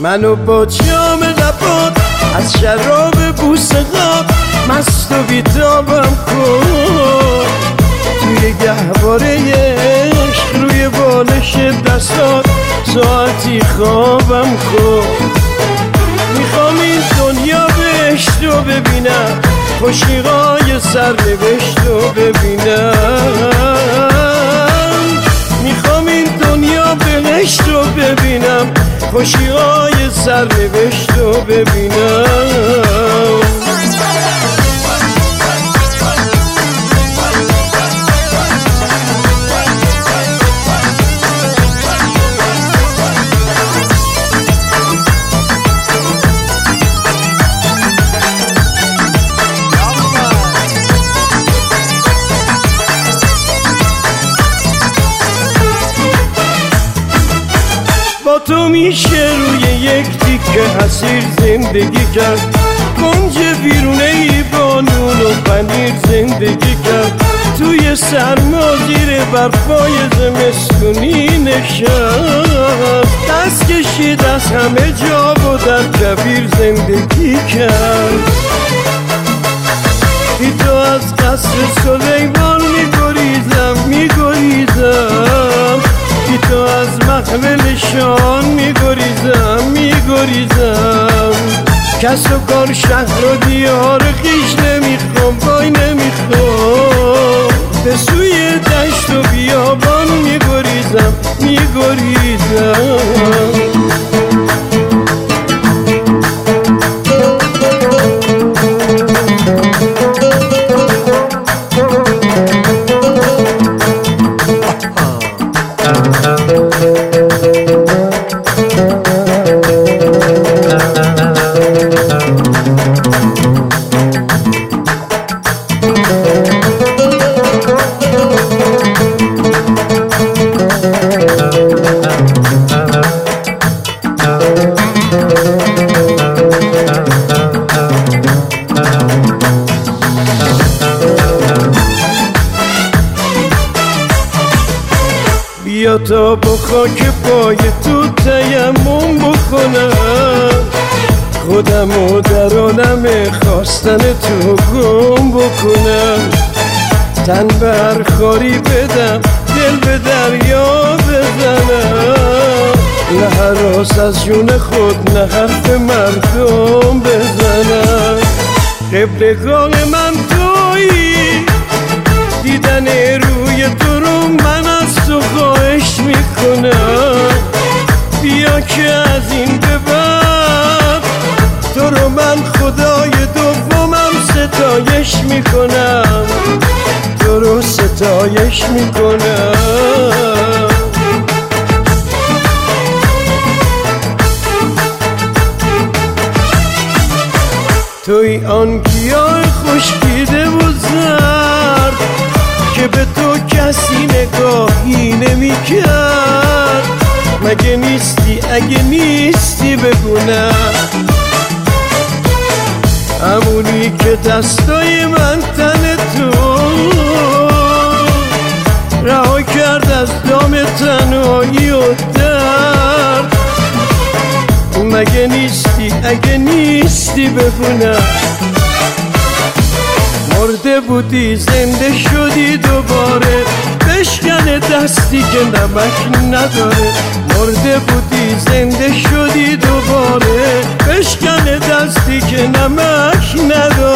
منو با جام لبات از شراب بوسه قاب مست و بیتابم کن، توی گهواره عشق روی بالش دستات ساعتی خوابم کن. میخوام این دنیا بهشت رو ببینم، خوشیهای سرنوشت رو ببینم. میخوام این دنیا بهشت رو ببینم، خوشیهای سرنوشت رو ببینم. با تو میشه روی یک تیکه حسیر زندگی کرد، کنج بیرونه ای با نون و پنیر زندگی کرد، توی سرما زیر برفای زمستونی نشست، دست کشید از همه جا و در کبیر زندگی کرد. بی تو از قصر سلیمان میگریزم میگریزم، بی تو از محفل شان میگریزم، کس و کار شهر و دیار خیش نمیخوام، وای نمیخوام، به سوی دشت و بیابان میگریزم. بیا تا با خاک پای تو تیمم بکنم، خودم و در عالم خواستن تو گم بکنم، تن به هر خاری بدم، دل به دریا بزنم، نه هراس از جون خود نه حرف مردم بزنم. قبلگاه من تویی، دیدن روی تو رو من از تو خواهش میکنم، بیا که از این به بعد تو رو من خدای دومم ستایش میکنم، تو رو ستایش میکنم. توی آن گیاه خشکیده و زرد که به تو کسی نگاهی نمی کرد، مگه نیستی اگه نیستی بگو نه، همونی که دستای من تن تو رها کرد از دام تنهایی و درد، مگه نیستی اگه نیستی بگو نه. مرده بودی زنده شدی دوباره، بشکن دستی که نمک نداره، مرده بودی زنده شدی دوباره، بشکن دستی که نمک نداره.